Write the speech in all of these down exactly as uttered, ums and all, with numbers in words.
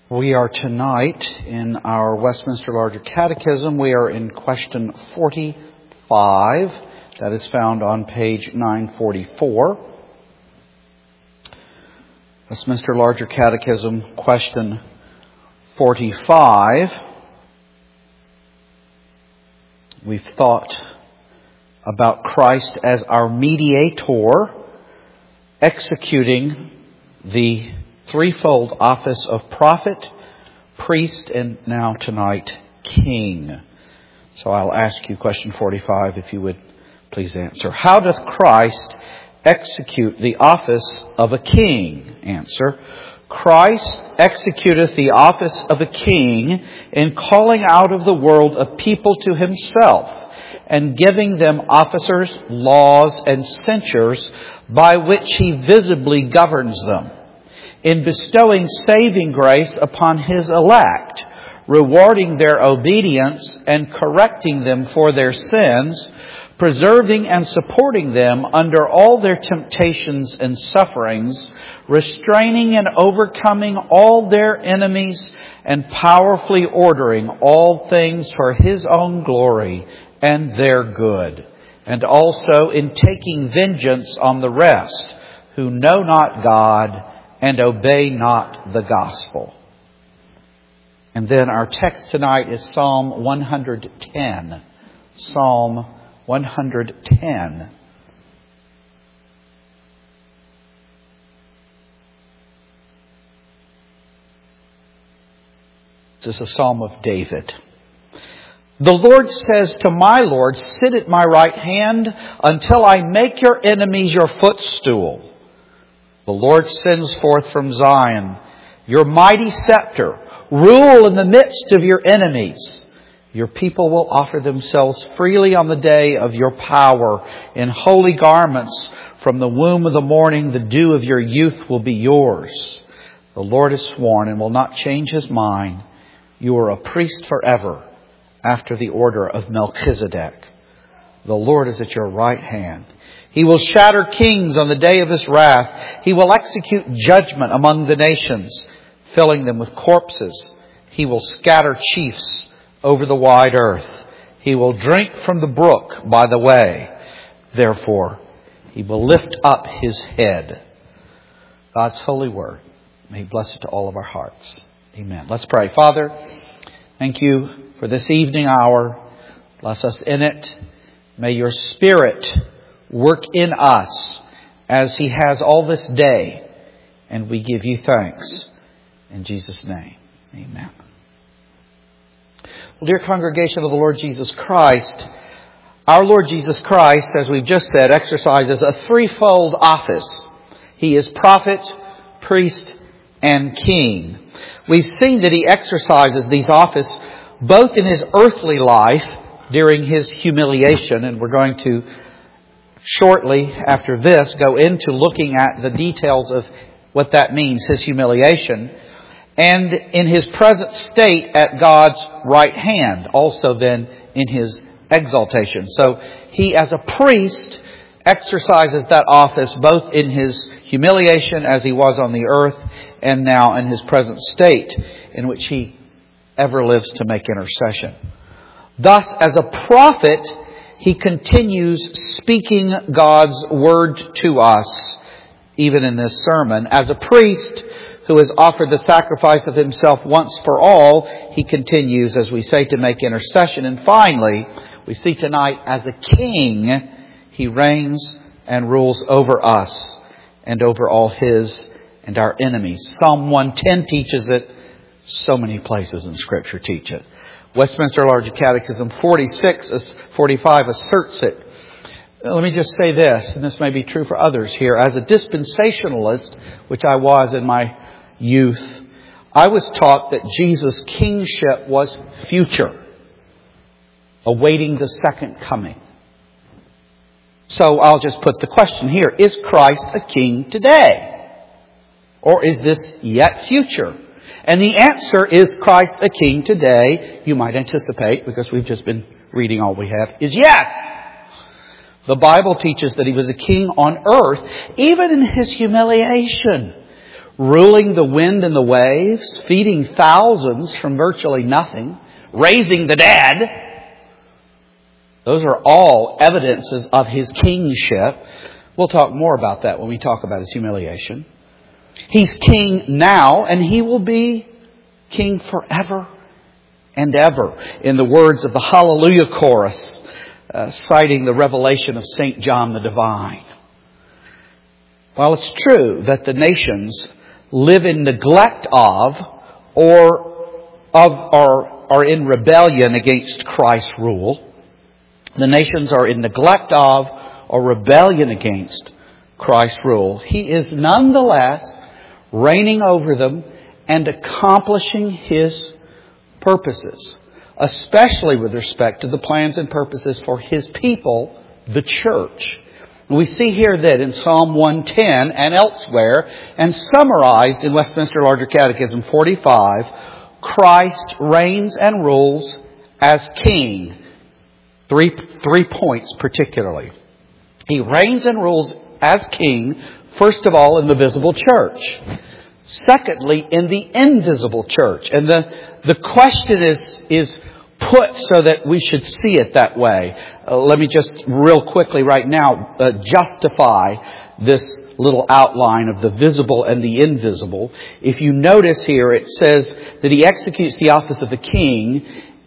We are tonight in our Westminster Larger Catechism. We are in question forty-five. That is found on page nine forty-four. Westminster Larger Catechism, question forty-five. We've thought about Christ as our mediator, executing the threefold office of prophet, priest, and now tonight, king. So I'll ask you question forty-five, if you would please answer. How doth Christ execute the office of a king? Answer. Christ executeth the office of a king in calling out of the world a people to himself, and giving them officers, laws, and censures by which he visibly governs them, in bestowing saving grace upon his elect, rewarding their obedience and correcting them for their sins, preserving and supporting them under all their temptations and sufferings, restraining and overcoming all their enemies, and powerfully ordering all things for his own glory and their good, and also in taking vengeance on the rest who know not God and obey not the gospel. And then our text tonight is Psalm one hundred ten. Psalm one hundred ten. This is a psalm of David. The Lord says to my Lord, sit at my right hand until I make your enemies your footstool. The Lord sends forth from Zion your mighty scepter. Rule in the midst of your enemies. Your people will offer themselves freely on the day of your power in holy garments. From the womb of the morning, the dew of your youth will be yours. The Lord has sworn and will not change his mind. You are a priest forever, after the order of Melchizedek. The Lord is at your right hand. He will shatter kings on the day of his wrath. He will execute judgment among the nations, filling them with corpses. He will scatter chiefs over the wide earth. He will drink from the brook by the way. Therefore, he will lift up his head. God's holy word. May he bless it to all of our hearts. Amen. Let's pray. Father, thank you for this evening hour. Bless us in it. May your Spirit work in us as he has all this day. And we give you thanks. In Jesus' name, amen. Well, dear congregation of the Lord Jesus Christ, our Lord Jesus Christ, as we've just said, exercises a threefold office. He is prophet, priest, and king. We've seen that he exercises these offices both in his earthly life during his humiliation, and we're going to shortly after this go into looking at the details of what that means, his humiliation, and in his present state at God's right hand, also then in his exaltation. So he, as a priest, exercises that office both in his humiliation as he was on the earth and now in his present state in which he ever lives to make intercession. Thus, as a prophet, he continues speaking God's word to us, even in this sermon. As a priest who has offered the sacrifice of himself once for all, he continues, as we say, to make intercession. And finally, we see tonight, as a king, he reigns and rules over us and over all his and our enemies. Psalm one ten teaches it. So many places in Scripture teach it. Westminster Larger Catechism forty-six, forty-five asserts it. Let me just say this, and this may be true for others here. As a dispensationalist, which I was in my youth, I was taught that Jesus' kingship was future, awaiting the second coming. So I'll just put the question here. Is Christ a king today? Or is this yet future? And the answer is Christ a king today, you might anticipate, because we've just been reading all we have, is yes. The Bible teaches that he was a king on earth, even in his humiliation. ruling the wind and the waves, feeding thousands from virtually nothing, raising the dead. Those are all evidences of His kingship. We'll talk more about that when we talk about His humiliation. He's king now, and He will be king forever and ever. In the words of the Hallelujah chorus, uh, citing the revelation of Saint John the Divine. While it's true that the nations live in neglect of or of or are in rebellion against Christ's rule, the nations are in neglect of or rebellion against Christ's rule, He is nonetheless reigning over them and accomplishing His purposes, especially with respect to the plans and purposes for His people, the church. We see here that in Psalm one ten and elsewhere, and summarized in Westminster Larger Catechism forty-five, Christ reigns and rules as King. Three, three points particularly. He reigns and rules as King, first of all, in the visible church. Secondly, in the invisible church. And the, the question is, is put so that we should see it that way. Uh, let me just real quickly right now uh, justify this little outline of the visible and the invisible. If you notice here, it says that He executes the office of the king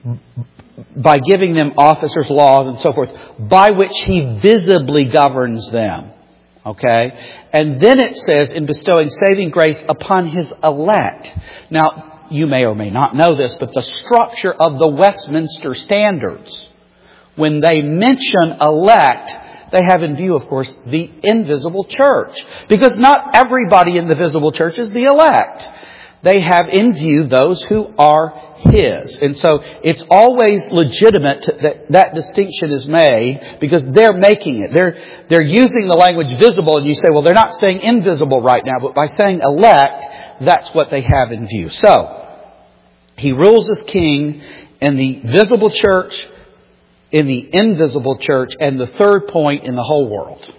by giving them officers, laws, and so forth, by which He visibly governs them. Okay? And then it says, in bestowing saving grace upon His elect. Now, you may or may not know this, but the structure of the Westminster Standards, when they mention elect, they have in view, of course, the invisible church. Because not everybody in the visible church is the elect. They have in view those who are His. And so it's always legitimate that that distinction is made because they're making it. They're, they're using the language visible, and you say, well, they're not saying invisible right now, but by saying elect, that's what they have in view. So, He rules as King in the visible church, in the invisible church, and the third point, in the whole world.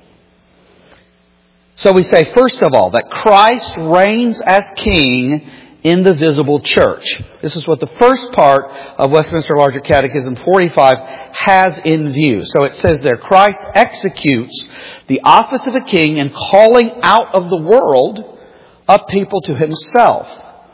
So we say, first of all, that Christ reigns as King in the visible church. This is what the first part of Westminster Larger Catechism forty-five has in view. So it says there, Christ executes the office of a king in calling out of the world a people to Himself,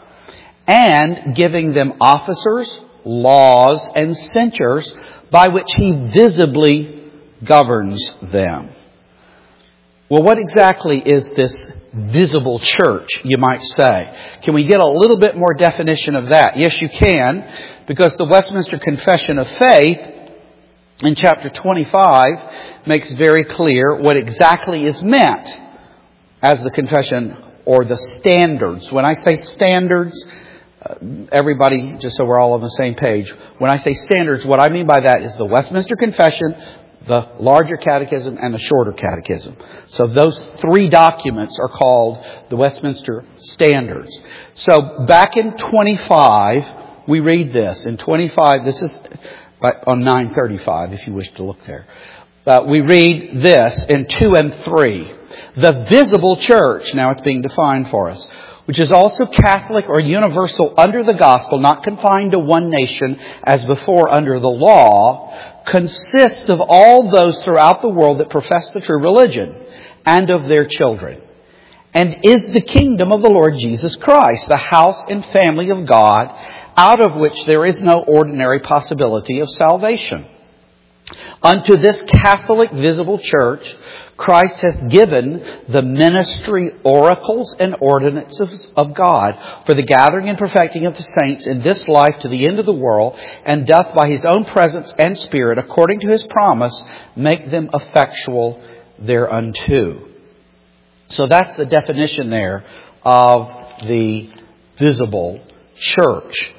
and giving them officers, laws, and censures by which He visibly governs them. Well, what exactly is this visible church, you might say? Can we get a little bit more definition of that? Yes, you can, because the Westminster Confession of Faith in chapter twenty-five makes very clear what exactly is meant as the confession or the standards. When I say standards, Uh, everybody, just so we're all on the same page, when I say standards, what I mean by that is the Westminster Confession, the Larger Catechism, and the Shorter Catechism. So those three documents are called the Westminster Standards. So back in twenty-five, we read this. In twenty-five, this is on nine thirty-five, if you wish to look there. Uh, we read this in two and three. The visible church, now it's being defined for us, which is also Catholic or universal under the gospel, not confined to one nation as before under the law, consists of all those throughout the world that profess the true religion and of their children, and is the kingdom of the Lord Jesus Christ, the house and family of God, out of which there is no ordinary possibility of salvation. Unto this Catholic visible church, Christ hath given the ministry, oracles, and ordinances of God for the gathering and perfecting of the saints in this life to the end of the world, and doth by His own presence and Spirit, according to His promise, make them effectual thereunto. So that's the definition there of the visible church.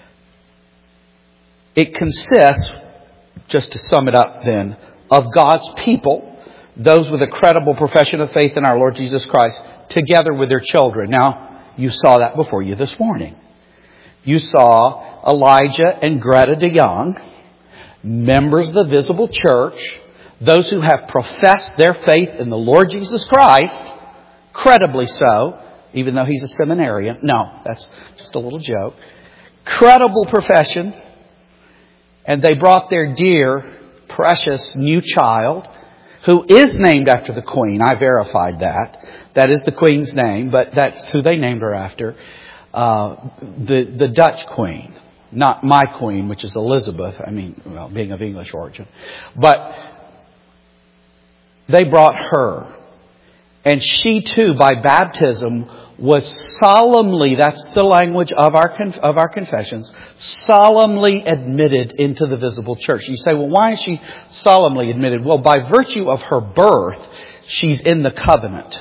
It consists, just to sum it up then, of God's people, those with a credible profession of faith in our Lord Jesus Christ, together with their children. Now, you saw that before you this morning. You saw Elijah and Greta DeYoung, members of the visible church, those who have professed their faith in the Lord Jesus Christ, credibly so, even though he's a seminarian. No, that's just a little joke. Credible profession. And they brought their dear, precious new child, who is named after the Queen. I verified that. That is the Queen's name, but that's who they named her after. Uh, the, the Dutch Queen. Not my Queen, which is Elizabeth. I mean, well, being of English origin. But they brought her. And she too, by baptism, was solemnly, that's the language of our of our confessions, solemnly admitted into the visible church. You say, well, why is she solemnly admitted? Well, by virtue of her birth, she's in the covenant.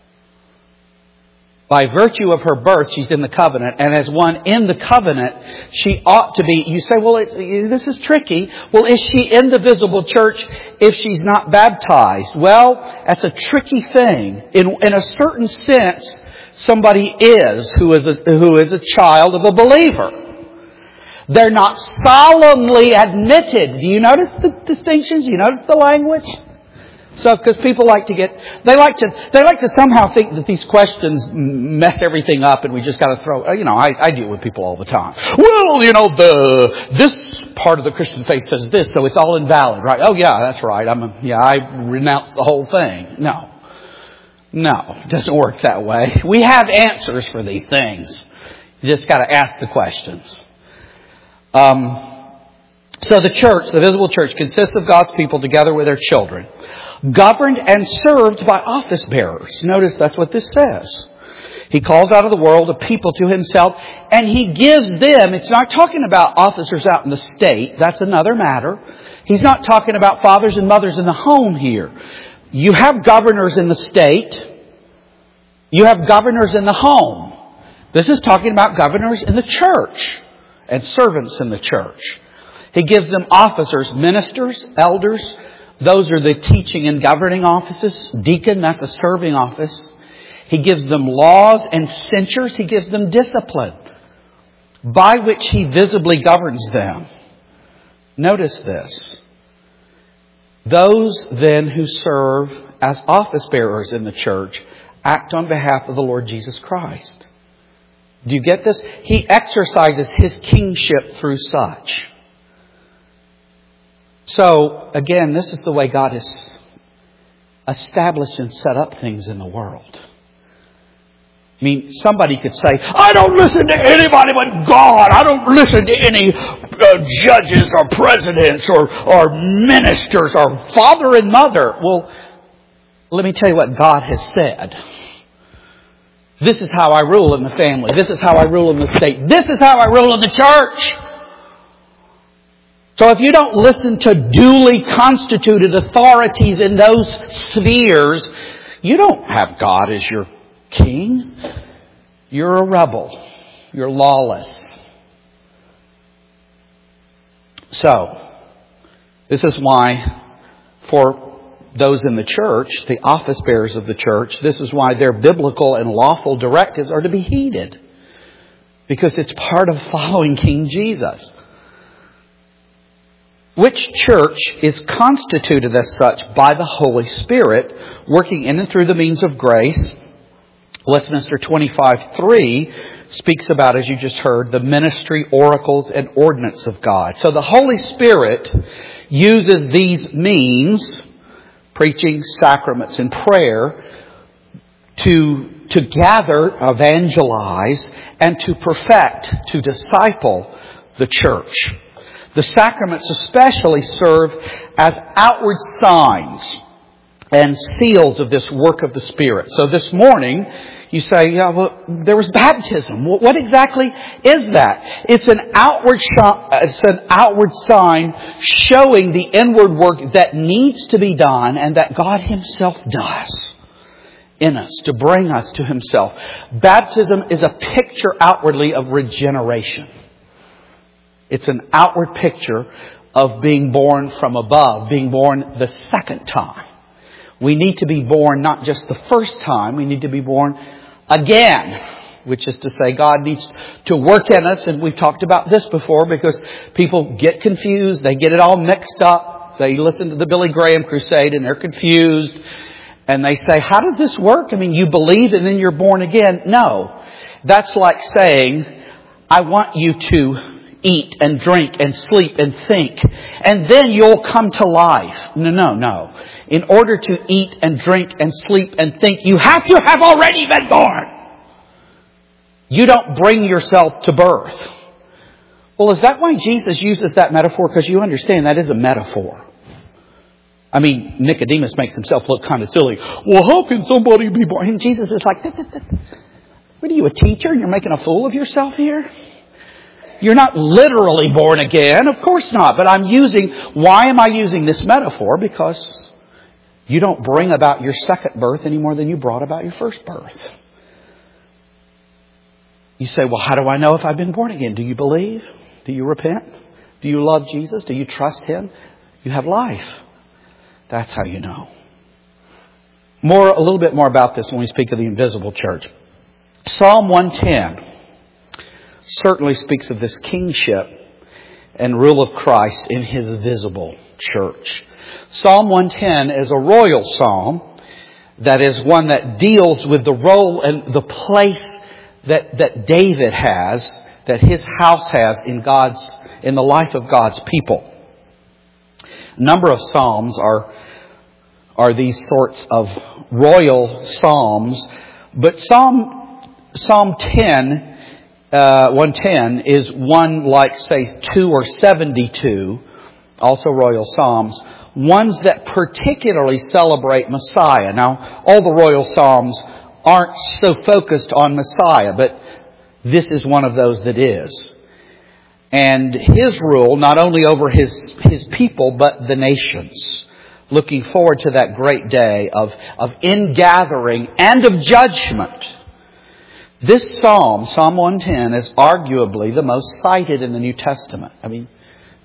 By virtue of her birth, she's in the covenant. And as one in the covenant, she ought to be. You say, well, it's, this is tricky. Well, is she in the visible church if she's not baptized? Well, that's a tricky thing. In, in a certain sense, somebody is who is a, who is a child of a believer. They're not solemnly admitted. Do you notice the distinctions? Do you notice the language? So, because people like to get, they like to, they like to somehow think that these questions mess everything up, and we just got to throw. You know, I, I deal with people all the time. Well, you know, the this part of the Christian faith says this, so it's all invalid, right? Oh, yeah, that's right. I'm, a, yeah, I renounce the whole thing. No, no, it doesn't work that way. We have answers for these things. You just got to ask the questions. Um. So the church, the visible church, consists of God's people together with their children, governed and served by office bearers. Notice that's what this says. He calls out of the world a people to himself, and he gives them, it's not talking about officers out in the state, that's another matter. He's not talking about fathers and mothers in the home here. You have governors in the state. You have governors in the home. This is talking about governors in the church and servants in the church. He gives them officers, ministers, elders. Those are the teaching and governing offices. Deacon, that's a serving office. He gives them laws and censures. He gives them discipline by which he visibly governs them. Notice this. Those then who serve as office bearers in the church act on behalf of the Lord Jesus Christ. Do you get this? He exercises his kingship through such. So, again, this is the way God has established and set up things in the world. I mean, somebody could say, I don't listen to anybody but God. I don't listen to any uh, judges or presidents or, or ministers or father and mother. Well, let me tell you what God has said. This is how I rule in the family. This is how I rule in the state. This is how I rule in the church. So if you don't listen to duly constituted authorities in those spheres, you don't have God as your king. You're a rebel. You're lawless. So, this is why for those in the church, the office bearers of the church, this is why their biblical and lawful directives are to be heeded. Because it's part of following King Jesus. Which church is constituted as such by the Holy Spirit, working in and through the means of grace. Westminster twenty-five three speaks about, as you just heard, the ministry, oracles, and ordinance of God. So the Holy Spirit uses these means, preaching, sacraments, and prayer, to, to gather, evangelize, and to perfect, to disciple the church. The sacraments especially serve as outward signs and seals of this work of the Spirit. So this morning, you say, yeah, well, there was baptism. What exactly is that? It's an outward, it's an outward sign showing the inward work that needs to be done and that God Himself does in us to bring us to Himself. Baptism is a picture outwardly of regeneration. It's an outward picture of being born from above, being born the second time. We need to be born not just the first time, we need to be born again, which is to say God needs to work in us. And we've talked about this before because people get confused. They get it all mixed up. They listen to the Billy Graham crusade and they're confused. And they say, how does this work? I mean, you believe and then you're born again. No. That's like saying, I want you to eat and drink and sleep and think, and then you'll come to life. No, no, no. In order to eat and drink and sleep and think, you have to have already been born. You don't bring yourself to birth. Well, is that why Jesus uses that metaphor? Because you understand that is a metaphor. I mean, Nicodemus makes himself look kind of silly. Well, how can somebody be born? And Jesus is like, what are you, a teacher? And you're making a fool of yourself here? You're not literally born again. Of course not. But I'm using, why am I using this metaphor? Because you don't bring about your second birth any more than you brought about your first birth. You say, well, how do I know if I've been born again? Do you believe? Do you repent? Do you love Jesus? Do you trust Him? You have life. That's how you know. More, a little bit more about this when we speak of the invisible church. Psalm one ten certainly speaks of this kingship and rule of Christ in His visible church. Psalm one ten is a royal psalm that is one that deals with the role and the place that, that David has, that his house has in God's, in the life of God's people. A number of psalms are, are these sorts of royal psalms, but Psalm, Psalm ten, uh, one ten is one like, say, two or seventy-two, also royal psalms, ones that particularly celebrate Messiah. Now, all the royal psalms aren't so focused on Messiah, but this is one of those that is. And His rule, not only over His, His people, but the nations. Looking forward to that great day of, of ingathering and of judgment. This psalm, Psalm one ten, is arguably the most cited in the New Testament. I mean,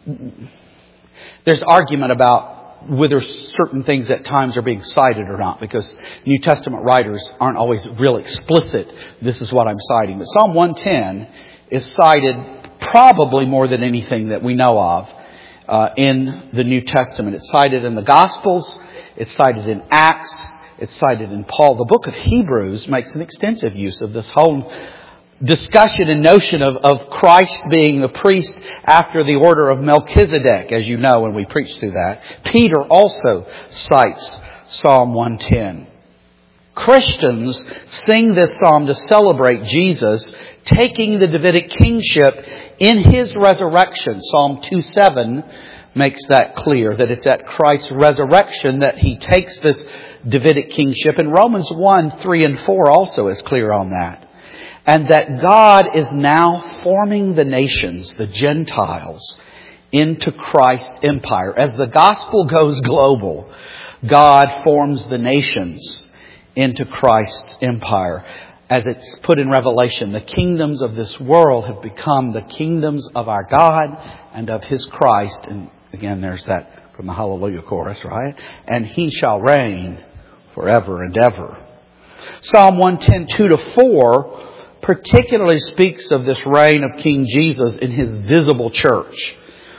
there's argument about whether certain things at times are being cited or not, because New Testament writers aren't always real explicit. This is what I'm citing. But Psalm one ten is cited probably more than anything that we know of uh, in the New Testament. It's cited in the Gospels. It's cited in Acts. It's cited in Paul. The book of Hebrews makes an extensive use of this whole discussion and notion of, of Christ being the priest after the order of Melchizedek, as you know when we preach through that. Peter also cites Psalm one ten. Christians sing this psalm to celebrate Jesus taking the Davidic kingship in His resurrection. Psalm two seven makes that clear, that it's at Christ's resurrection that He takes this Davidic kingship. And Romans one, three and four also is clear on that. And that God is now forming the nations, the Gentiles, into Christ's empire. As the gospel goes global, God forms the nations into Christ's empire. As it's put in Revelation, the kingdoms of this world have become the kingdoms of our God and of His Christ. And again, there's that from the Hallelujah chorus, right? And He shall reign forever and ever. Psalm one ten, two to four particularly speaks of this reign of King Jesus in His visible church.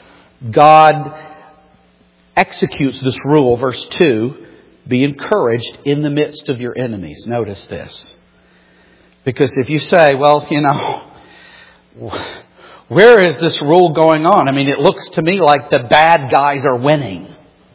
God executes this rule, verse two, be encouraged in the midst of your enemies. Notice this. Because if you say, well, you know, where is this rule going on? I mean, it looks to me like the bad guys are winning.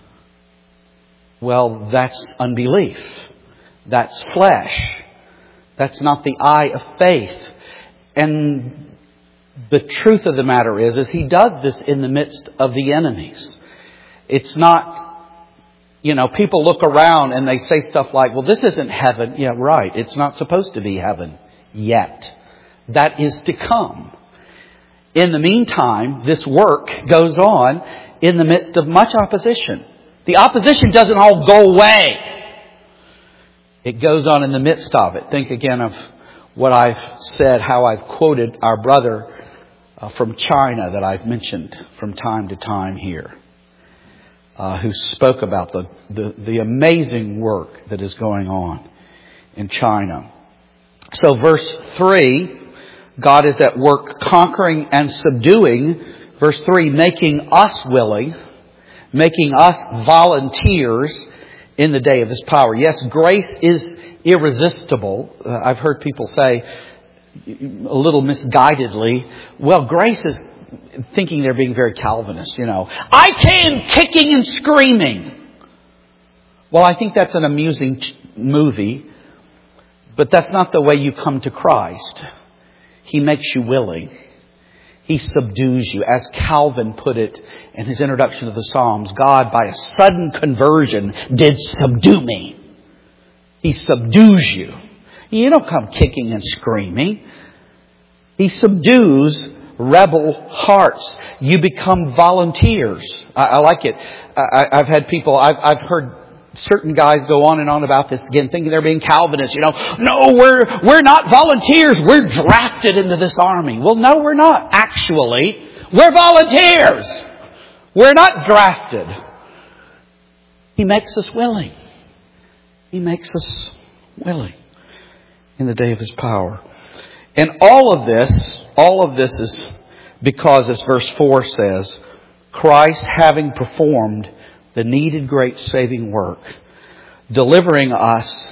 Well, that's unbelief. That's flesh. That's not the eye of faith. And the truth of the matter is, is He does this in the midst of the enemies. It's not, you know, people look around and they say stuff like, well, this isn't heaven. Yeah, right. It's not supposed to be heaven yet. That is to come. In the meantime, this work goes on in the midst of much opposition. The opposition doesn't all go away. It goes on in the midst of it. Think again of what I've said, how I've quoted our brother uh, from China that I've mentioned from time to time here, uh, who spoke about the, the, the amazing work that is going on in China. So verse three, God is at work conquering and subduing. Verse three, making us willing, making us volunteers in the day of His power. Yes, grace is irresistible. Uh, I've heard people say, a little misguidedly, well, grace is, thinking they're being very Calvinist, you know. I came kicking and screaming. Well, I think that's an amusing ch- movie, but that's not the way you come to Christ. He makes you willing. He subdues you. As Calvin put it in his introduction to the Psalms, God, by a sudden conversion, did subdue me. He subdues you. You don't come kicking and screaming. He subdues rebel hearts. You become volunteers. I, I like it. I, I've had people, I've, I've heard certain guys go on and on about this again, thinking they're being Calvinists. You know, no, we're we're not volunteers. We're drafted into this army. Well, no, we're not. Actually, we're volunteers. We're not drafted. He makes us willing. He makes us willing in the day of His power. And all of this, all of this is because, as verse four says, Christ, having performed the needed great saving work, delivering us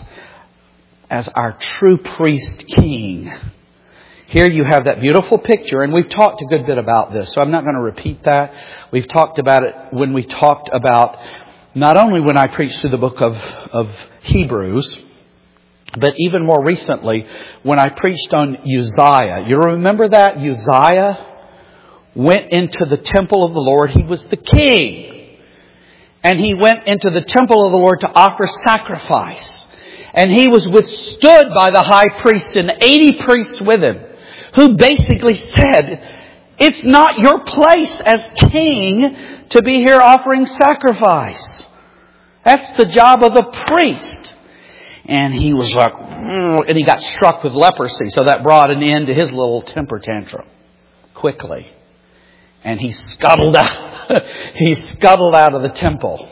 as our true priest king. Here you have that beautiful picture, and we've talked a good bit about this, so I'm not going to repeat that. We've talked about it when we talked about, not only when I preached through the book of, of Hebrews, but even more recently when I preached on Uzziah. You remember that? Uzziah went into the temple of the Lord. He was the king. And he went into the temple of the Lord to offer sacrifice. And he was withstood by the high priest and eighty priests with him, who basically said, it's not your place as king to be here offering sacrifice. That's the job of the priest. And he was like, mm, and he got struck with leprosy. So that brought an end to his little temper tantrum quickly. And he scuttled out. he scuttled out of the temple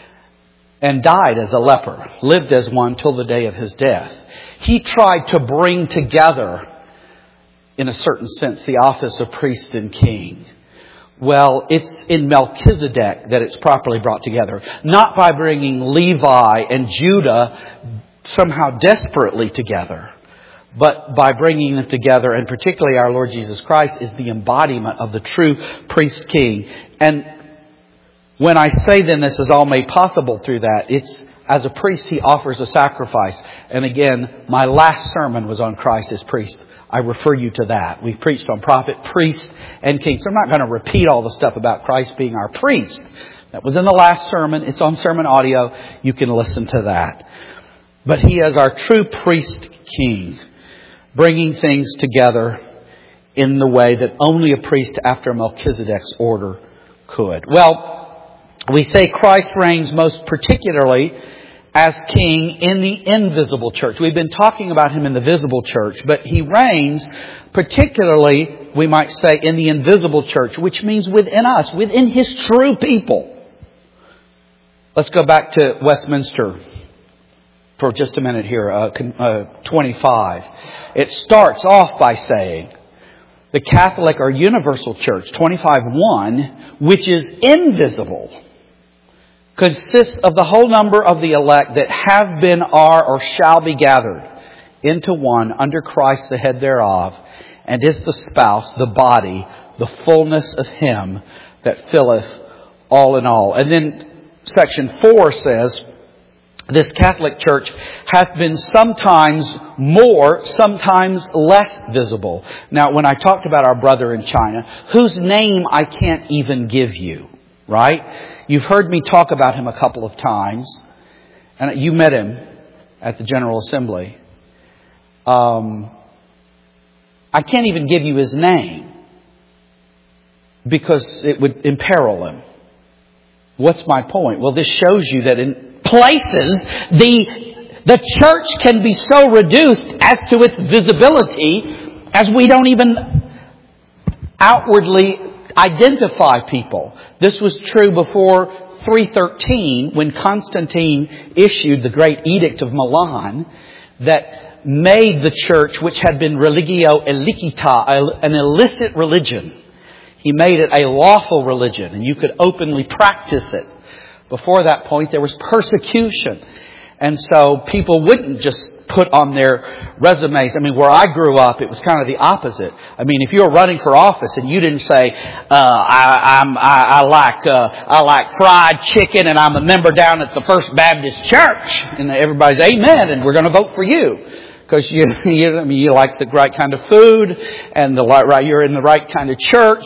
and died as a leper, lived as one till the day of his death. He tried to bring together, in a certain sense, the office of priest and king. Well, it's in Melchizedek that it's properly brought together. Not by bringing Levi and Judah somehow desperately together, but by bringing them together, and particularly our Lord Jesus Christ is the embodiment of the true priest king. And when I say then this is all made possible through that, it's as a priest He offers a sacrifice. And again, my last sermon was on Christ as priest. I refer you to that. We've preached on prophet, priest, and king. So I'm not going to repeat all the stuff about Christ being our priest. That was in the last sermon. It's on sermon audio. You can listen to that. But He is our true priest king, bringing things together in the way that only a priest after Melchizedek's order could. Well, we say Christ reigns most particularly as king in the invisible church. We've been talking about Him in the visible church, but He reigns particularly, we might say, in the invisible church, which means within us, within His true people. Let's go back to Westminster for just a minute here, uh, uh, twenty-five. It starts off by saying, the Catholic or universal church, twenty-five one, which is invisible, consists of the whole number of the elect that have been, are, or shall be gathered into one under Christ the head thereof, and is the spouse, the body, the fullness of Him that filleth all in all. And then section four says, this Catholic Church hath been sometimes more, sometimes less visible. Now, when I talked about our brother in China, whose name I can't even give you, right? You've heard me talk about him a couple of times, and you met him at the General Assembly. Um, I can't even give you his name because it would imperil him. What's my point? Well, this shows you that in places, the the church can be so reduced as to its visibility as we don't even outwardly identify people. This was true before three thirteen, when Constantine issued the great Edict of Milan that made the church, which had been religio illicita, an illicit religion, he made it a lawful religion, and you could openly practice it. Before that point, there was persecution. And so people wouldn't just put on their resumes. I mean, where I grew up, it was kind of the opposite. I mean, if you were running for office and you didn't say, uh, I, I'm, I, I like, uh, I like fried chicken and I'm a member down at the First Baptist Church, and everybody's amen, and we're going to vote for you. Because you, you, I mean, you like the right kind of food and the right, you're in the right kind of church.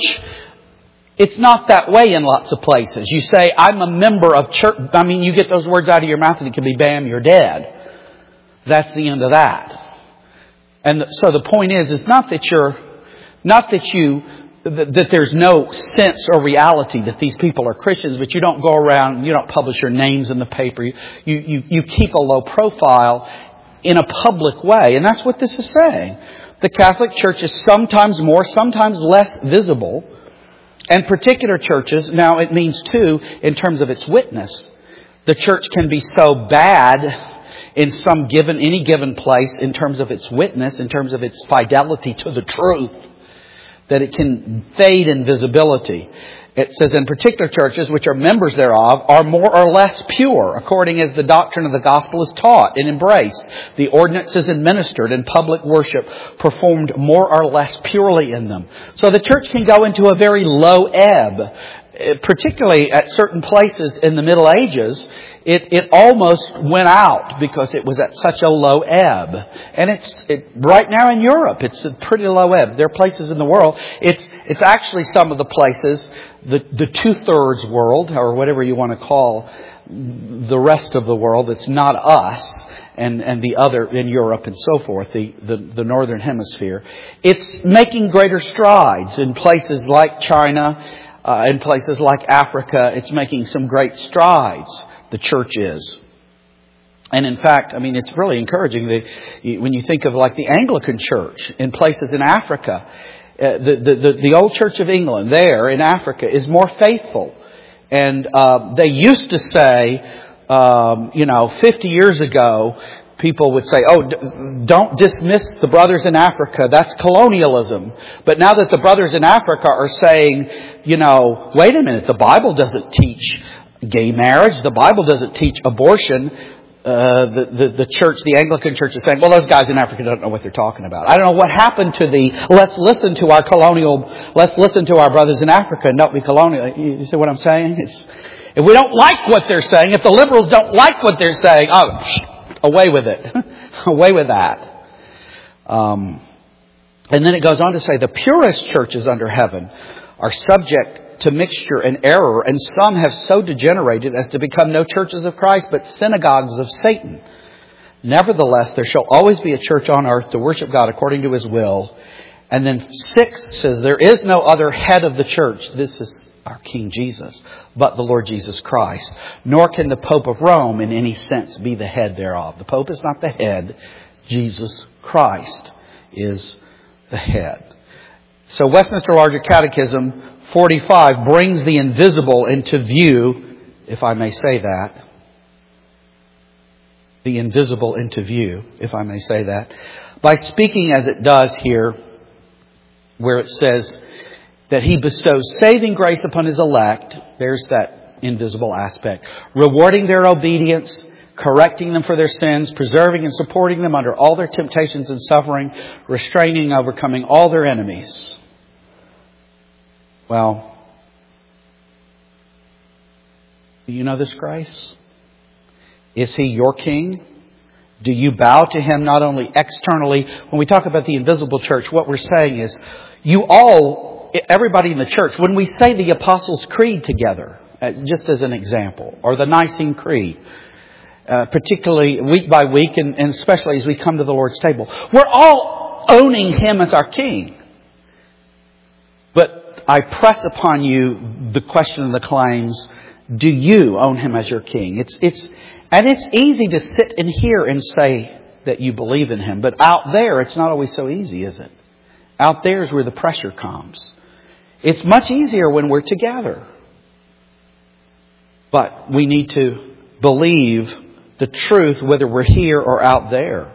It's not that way in lots of places. You say, I'm a member of church. I mean, you get those words out of your mouth and it can be, bam, you're dead. That's the end of that. And so the point is, it's not that you're, not that you, that, that there's no sense or reality that these people are Christians, but you don't go around, you don't publish your names in the paper. You, you, you keep a low profile in a public way. And that's what this is saying. The Catholic Church is sometimes more, sometimes less visible. And particular churches, now it means too, in terms of its witness, the church can be so bad in some given, any given place in terms of its witness, in terms of its fidelity to the truth, that it can fade in visibility. It says, in particular churches, which are members thereof, are more or less pure, according as the doctrine of the gospel is taught and embraced. The ordinances administered and public worship performed more or less purely in them. So the church can go into a very low ebb. Particularly at certain places in the Middle Ages, it, it almost went out because it was at such a low ebb. And it's it, right now in Europe, it's a pretty low ebb. There are places in the world. It's it's actually some of the places, the, the two-thirds world, or whatever you want to call the rest of the world, that's not us, and, and the other in Europe and so forth, the, the, the Northern Hemisphere. It's making greater strides in places like China. Uh, in places like Africa, it's making some great strides, the church is. And in fact, I mean, it's really encouraging that when you think of like the Anglican Church in places in Africa, uh, the, the, the, the old Church of England there in Africa is more faithful. And uh, they used to say, um, you know, fifty years ago, people would say, oh, don't dismiss the brothers in Africa. That's colonialism. But now that the brothers in Africa are saying, you know, wait a minute, the Bible doesn't teach gay marriage. The Bible doesn't teach abortion. Uh, the, the, the church, the Anglican Church is saying, well, those guys in Africa don't know what they're talking about. I don't know what happened to the, let's listen to our colonial, let's listen to our brothers in Africa and don't be colonial. You see what I'm saying? It's, if we don't like what they're saying, if the liberals don't like what they're saying, oh, away with it. Away with that. Um, and then it goes on to say the purest churches under heaven are subject to mixture and error, and some have so degenerated as to become no churches of Christ, but synagogues of Satan. Nevertheless, there shall always be a church on earth to worship God according to His will. And then six says, there is no other head of the church. This is our King Jesus, but the Lord Jesus Christ. Nor can the Pope of Rome in any sense be the head thereof. The Pope is not the head. Jesus Christ is the head. So Westminster Larger Catechism forty-five brings the invisible into view, if I may say that. The invisible into view, if I may say that. By speaking as it does here, where it says that He bestows saving grace upon His elect. There's that invisible aspect. Rewarding their obedience, correcting them for their sins, preserving and supporting them under all their temptations and suffering, restraining and overcoming all their enemies. Well, do you know this grace? Is He your King? Do you bow to Him not only externally? When we talk about the invisible church, what we're saying is, you all, everybody in the church, when we say the Apostles' Creed together, just as an example, or the Nicene Creed, uh, particularly week by week, and, and especially as we come to the Lord's table, we're all owning Him as our King. But I press upon you the question of the claims, do you own Him as your King? It's, it's, and it's easy to sit in here and say that you believe in Him, but out there it's not always so easy, is it? Out there is where the pressure comes. It's much easier when we're together. But we need to believe the truth whether we're here or out there.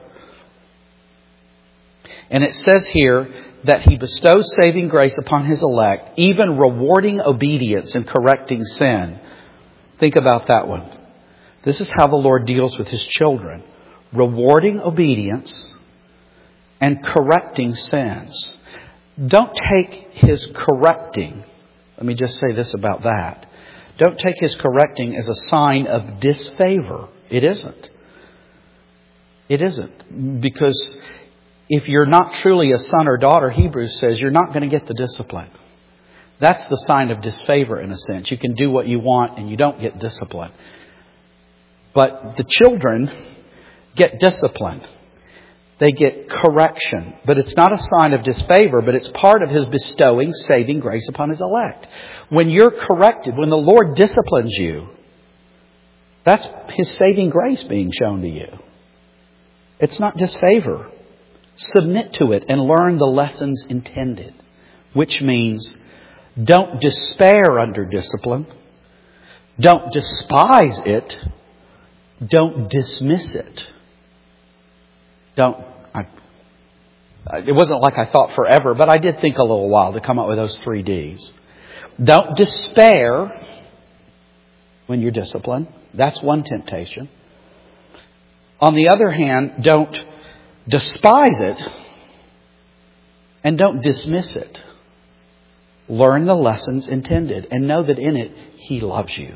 And it says here that He bestows saving grace upon His elect, even rewarding obedience and correcting sin. Think about that one. This is how the Lord deals with His children. Rewarding obedience and correcting sins. Don't take His correcting. Let me just say this about that. Don't take His correcting as a sign of disfavor. It isn't. It isn't. Because if you're not truly a son or daughter, Hebrews says, you're not going to get the discipline. That's the sign of disfavor in a sense. You can do what you want and you don't get discipline. But the children get discipline. They get correction. But it's not a sign of disfavor, but it's part of His bestowing saving grace upon His elect. When you're corrected, when the Lord disciplines you, that's His saving grace being shown to you. It's not disfavor. Submit to it and learn the lessons intended. Which means don't despair under discipline. Don't despise it. Don't dismiss it. Don't. I, it wasn't like I thought forever, but I did think a little while to come up with those three D's. Don't despair when you're disciplined. That's one temptation. On the other hand, don't despise it and don't dismiss it. Learn the lessons intended and know that in it He loves you.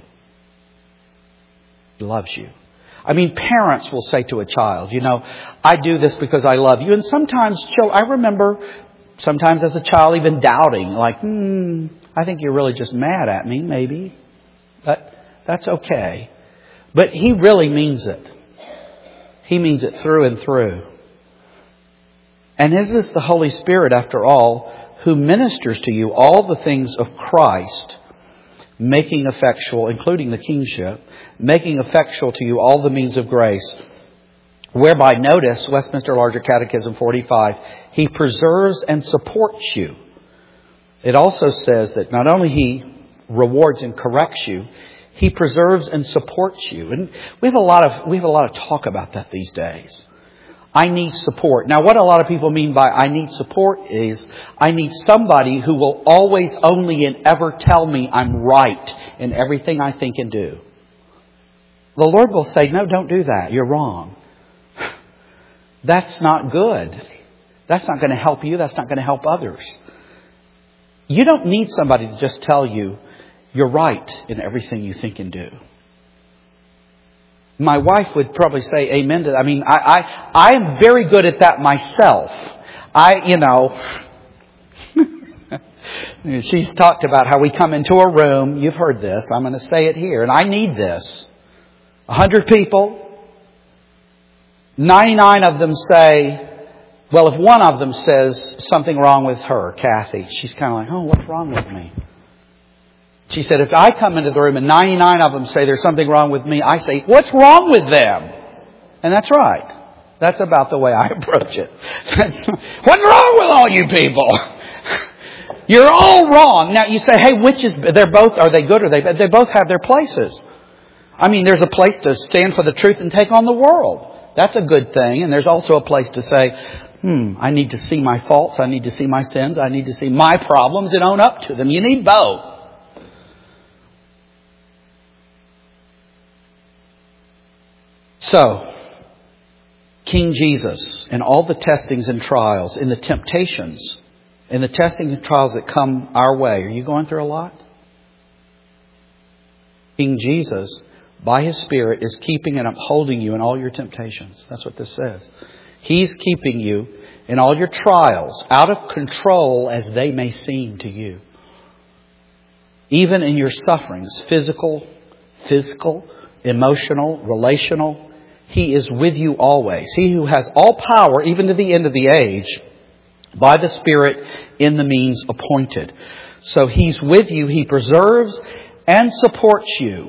He loves you. I mean, parents will say to a child, you know, I do this because I love you. And sometimes, I remember sometimes as a child even doubting, like, hmm, I think you're really just mad at me, maybe. But that's okay. But He really means it. He means it through and through. And it is the Holy Spirit, after all, who ministers to you all the things of Christ, making effectual, including the kingship, making effectual to you all the means of grace, whereby, notice, Westminster Larger Catechism forty-five, He preserves and supports you. It also says that not only He rewards and corrects you, He preserves and supports you. And we have a lot of we have a lot of talk about that these days. I need support. Now, what a lot of people mean by I need support is I need somebody who will always, only, and ever tell me I'm right in everything I think and do. The Lord will say, no, don't do that. You're wrong. That's not good. That's not going to help you. That's not going to help others. You don't need somebody to just tell you you're right in everything you think and do. My wife would probably say amen to that. I mean, I, I, I am very good at that myself. I, you know, she's talked about how we come into a room. You've heard this. I'm going to say it here. And I need this. A hundred people. ninety-nine of them say, well, if one of them says something wrong with her, Kathy, she's kind of like, oh, what's wrong with me? She said, if I come into the room and ninety-nine of them say there's something wrong with me, I say, what's wrong with them? And that's right. That's about the way I approach it. What's wrong with all you people? You're all wrong. Now you say, hey, which is, they're both, are they good or they bad? They both have their places. I mean, there's a place to stand for the truth and take on the world. That's a good thing. And there's also a place to say, hmm, I need to see my faults. I need to see my sins. I need to see my problems and own up to them. You need both. So, King Jesus, in all the testings and trials, in the temptations, in the testings and trials that come our way, are you going through a lot? King Jesus, by His Spirit, is keeping and upholding you in all your temptations. That's what this says. He's keeping you in all your trials, out of control as they may seem to you. Even in your sufferings, physical, physical, emotional, relational, He is with you always. He who has all power, even to the end of the age, by the Spirit in the means appointed. So He's with you. He preserves and supports you.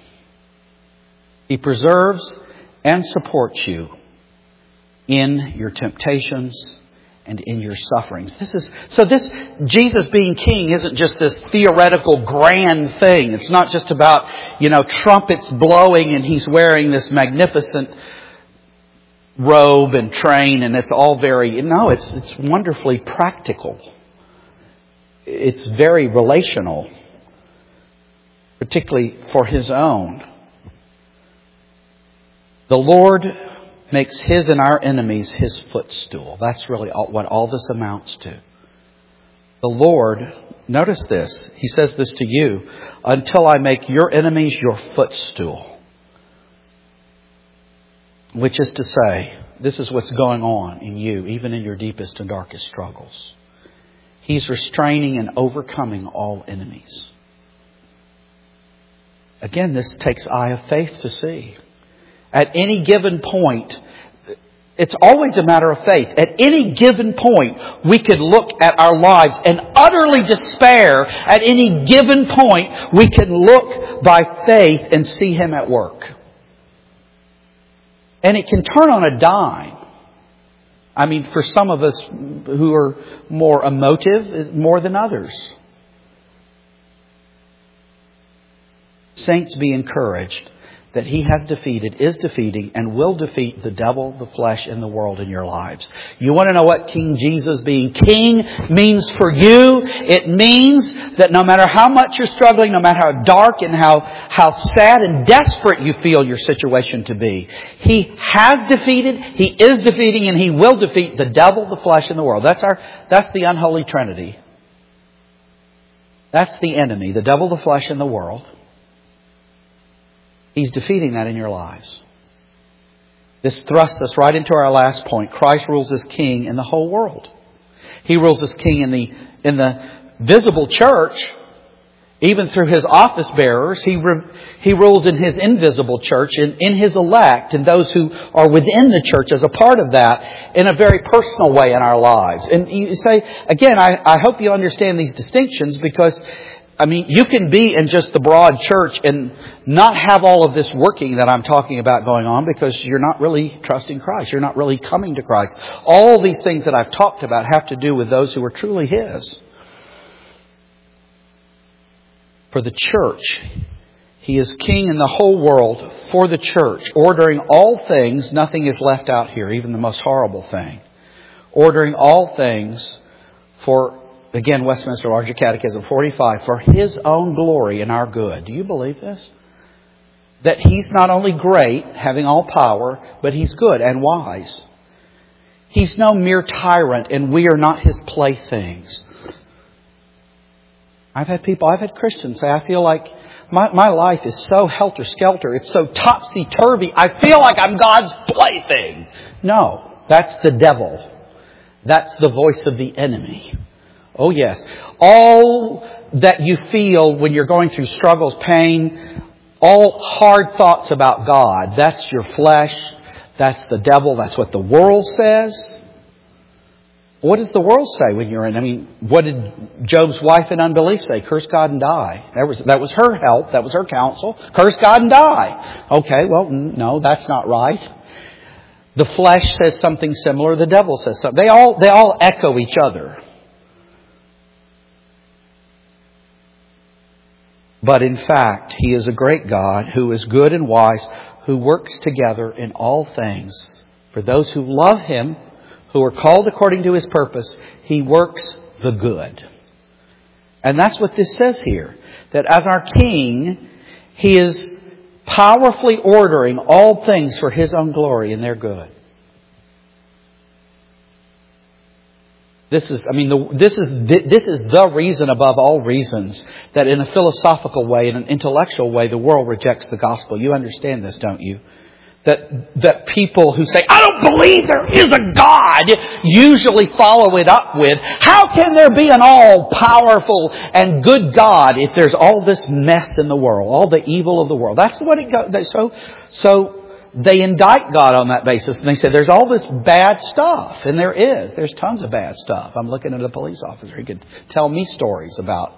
He preserves and supports you in your temptations and in your sufferings. This is so this Jesus being king isn't just this theoretical grand thing. It's not just about, you know, trumpets blowing and He's wearing this magnificent robe and train and it's all very, no, it's it's wonderfully practical. It's very relational. particularly for His own. The Lord makes His and our enemies His footstool. That's really all, what all this amounts to. The Lord, notice this, He says this to you, until I make your enemies your footstool. Which is to say, this is what's going on in you, even in your deepest and darkest struggles. He's restraining and overcoming all enemies. Again, this takes eye of faith to see. At any given point, it's always a matter of faith. At any given point, we could look at our lives and utterly despair. At any given point, we can look by faith and see Him at work. And it can turn on a dime. I mean, for some of us who are more emotive, more than others. Saints, be encouraged that He has defeated, is defeating, and will defeat the devil, the flesh, and the world in your lives. You want to know what King Jesus being King means for you? It means that no matter how much you're struggling, no matter how dark and how, how sad and desperate you feel your situation to be, He has defeated, He is defeating, and He will defeat the devil, the flesh, and the world. That's our, that's the unholy Trinity. That's the enemy, the devil, the flesh, and the world. He's defeating that in your lives. This thrusts us right into our last point. Christ rules as King in the whole world. He rules as King in the in the visible church, even through His office bearers. He re, He rules in His invisible church, in, in His elect, and those who are within the church as a part of that, in a very personal way in our lives. And you say, again, I, I hope you understand these distinctions, because I mean, you can be in just the broad church and not have all of this working that I'm talking about going on, because you're not really trusting Christ. You're not really coming to Christ. All these things that I've talked about have to do with those who are truly His. For the church, He is King in the whole world for the church, ordering all things. Nothing is left out here, even the most horrible thing. Ordering all things for, again, Westminster Larger Catechism forty-five, for His own glory and our good. Do you believe this? That He's not only great, having all power, but He's good and wise. He's no mere tyrant, and we are not His playthings. I've had people, I've had Christians say, I feel like my, my life is so helter-skelter. It's so topsy-turvy. I feel like I'm God's plaything. No, that's the devil. That's the voice of the enemy. Oh yes. All that you feel when you're going through struggles, pain, all hard thoughts about God, that's your flesh, that's the devil, that's what the world says. What does the world say when you're in? I mean, what did Job's wife in unbelief say? Curse God and die. That was, that was her help, that was her counsel. Curse God and die. Okay, well, no, that's not right. The flesh says something similar, the devil says something. They all, they all echo each other. But in fact, He is a great God who is good and wise, who works together in all things. For those who love Him, who are called according to His purpose, He works the good. And that's what this says here. That as our King, He is powerfully ordering all things for His own glory and their good. This is, I mean, the, this is the, this is the reason above all reasons that in a philosophical way, in an intellectual way, the world rejects the gospel. You understand this, don't you? That that people who say, I don't believe there is a God, usually follow it up with, how can there be an all-powerful and good God if there's all this mess in the world, all the evil of the world? That's what it goes. So, so they indict God on that basis, and they say there's all this bad stuff, and there is. There's tons of bad stuff. I'm looking at a police officer. He could tell me stories about.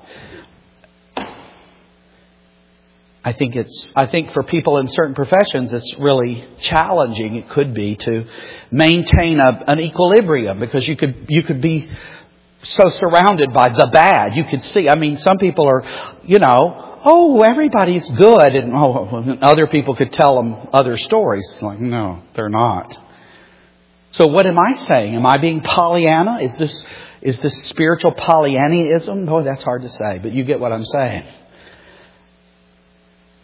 I think it's, I think for people in certain professions, it's really challenging. It could be to maintain a, an equilibrium, because you could, you could be so surrounded by the bad. You could see, I mean, some people are, you know, oh, everybody's good. And oh, other people could tell them other stories. It's like, no, they're not. So what am I saying? Am I being Pollyanna? Is this, is this spiritual Pollyannism? Boy, that's hard to say, but you get what I'm saying.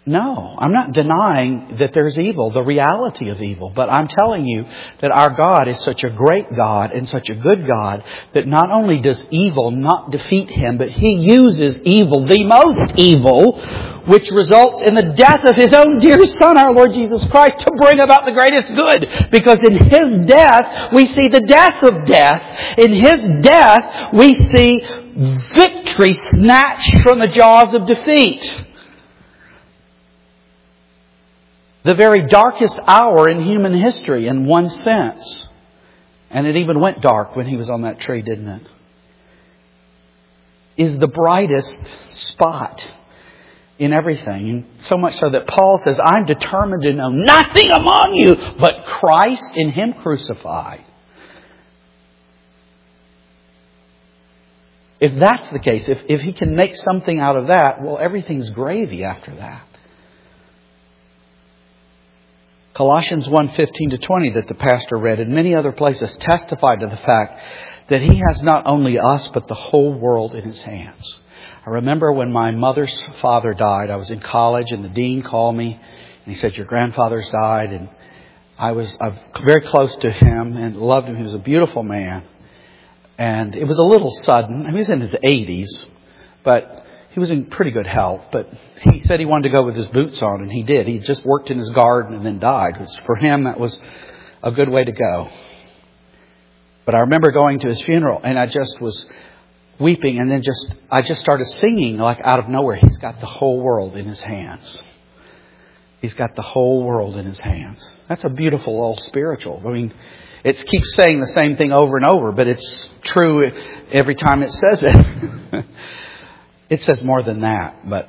No, I'm not denying that there's evil, the reality of evil. But I'm telling you that our God is such a great God and such a good God that not only does evil not defeat Him, but He uses evil, the most evil, which results in the death of His own dear Son, our Lord Jesus Christ, to bring about the greatest good. Because in His death, we see the death of death. In His death, we see victory snatched from the jaws of defeat. The very darkest hour in human history, in one sense. And it even went dark when He was on that tree, didn't it? Is the brightest spot in everything. So much so that Paul says, I'm determined to know nothing among you but Christ in Him crucified. If that's the case, if, if he can make something out of that, well, everything's gravy after that. Colossians one fifteen to twenty that the pastor read and many other places testify to the fact that He has not only us but the whole world in His hands. I remember when my mother's father died, I was in college and the dean called me and he said, your grandfather's died. And I was I'm very close to him and loved him. He was a beautiful man. And it was a little sudden. He was in his eighties, but he was in pretty good health. But he said he wanted to go with his boots on, and he did. He just worked in his garden and then died. For him, that was a good way to go. But I remember going to his funeral, and I just was weeping, and then just I just started singing like out of nowhere. He's got the whole world in His hands. He's got the whole world in His hands. That's a beautiful old spiritual. I mean, it keeps saying the same thing over and over, but it's true every time it says it. It says more than that, but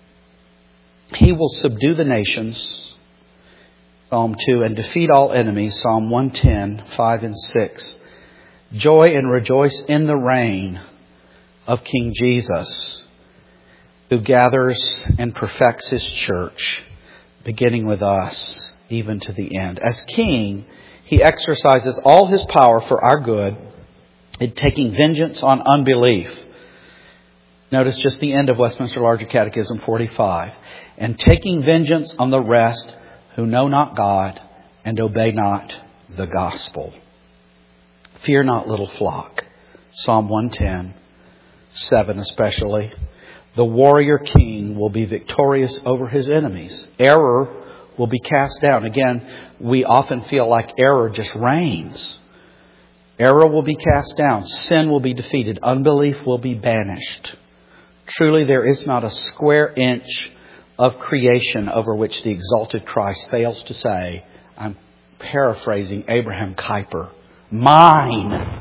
He will subdue the nations, Psalm two, and defeat all enemies, Psalm one ten, five and six. Joy and rejoice in the reign of King Jesus, who gathers and perfects His church, beginning with us, even to the end. As King, He exercises all His power for our good in taking vengeance on unbelief. Notice just the end of Westminster Larger Catechism forty-five. And taking vengeance on the rest who know not God and obey not the gospel. Fear not, little flock. Psalm one ten, seven especially. The warrior king will be victorious over his enemies. Error will be cast down. Again, we often feel like error just reigns. Error will be cast down. Sin will be defeated. Unbelief will be banished. Truly, there is not a square inch of creation over which the exalted Christ fails to say, I'm paraphrasing Abraham Kuyper, mine.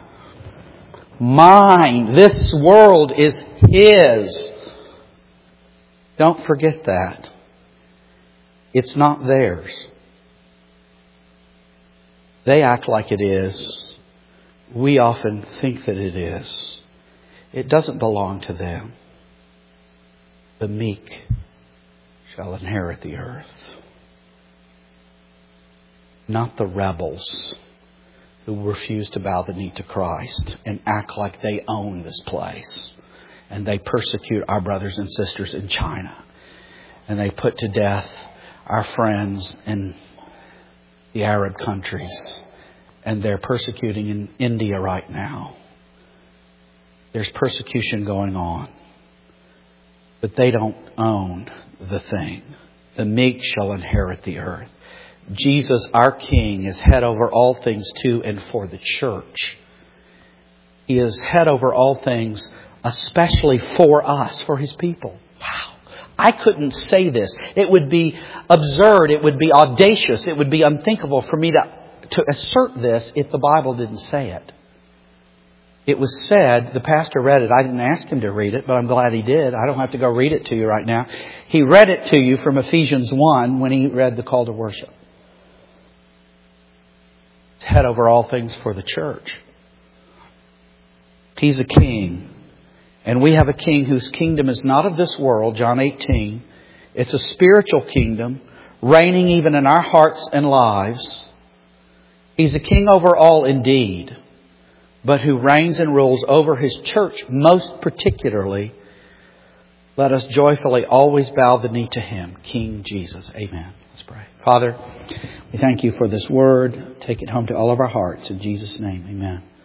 Mine. This world is His. Don't forget that. It's not theirs. They act like it is. We often think that it is. It doesn't belong to them. The meek shall inherit the earth. Not the rebels who refuse to bow the knee to Christ and act like they own this place. And they persecute our brothers and sisters in China. And they put to death our friends in the Arab countries. And they're persecuting in India right now. There's persecution going on. But they don't own the thing. The meek shall inherit the earth. Jesus, our King, is head over all things to and for the church. He is head over all things, especially for us, for His people. Wow. I couldn't say this. It would be absurd. It would be audacious. It would be unthinkable for me to, to assert this if the Bible didn't say it. It was said, the pastor read it. I didn't ask him to read it, but I'm glad he did. I don't have to go read it to you right now. He read it to you from Ephesians one when he read the call to worship. It's head over all things for the church. He's a king. And we have a king whose kingdom is not of this world, John eighteen. It's a spiritual kingdom, reigning even in our hearts and lives. He's a king over all indeed, but who reigns and rules over His church, most particularly Let us joyfully always bow the knee to Him, King Jesus. Amen. Let's pray. Father, we thank You for this word. Take it home to all of our hearts. In Jesus' name, amen.